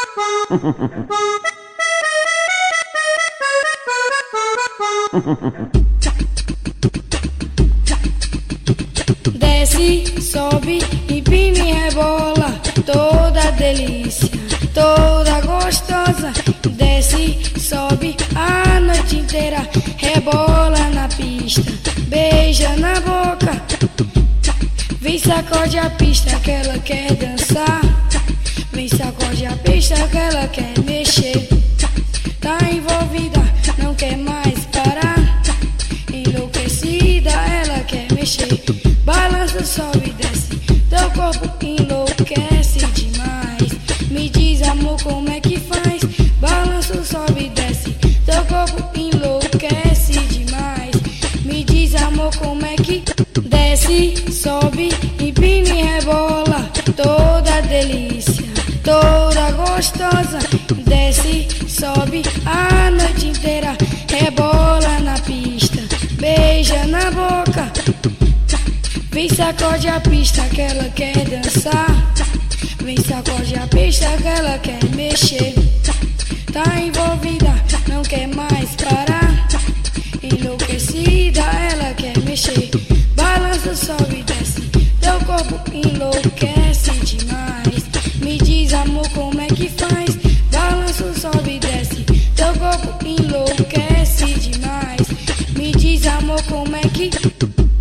Desce, sobe, empina e rebola, toda delícia, toda gostosa. Desce, sobe a noite inteira, rebola na pista, beija na boca. Vem sacode a pista que ela quer dançar, vem sacode a pista que ela quer mexer. Tá envolvida, não quer mais parar, enlouquecida ela quer mexer. Balança, sobe e desce, teu corpo enlouquece demais. Me diz, amor, como é que faz? Balança, sobe e desce, teu corpo enlouquece demais. Me diz, amor, como é que desce, sobe, empina e rebola, toda delícia, toda gostosa. Desce, sobe a noite inteira, rebola na pista, beija na boca. Vem sacode a pista que ela quer dançar, vem sacode a pista que ela quer mexer. Tá envolvida, não quer mais parar, enlouquecida ela quer mexer. Balança, sobe e desce, teu corpo enlouquece demais. Me diz, amor, como é que faz? Balança, sobe e desce, teu corpo enlouquece demais. Me diz, amor, como é que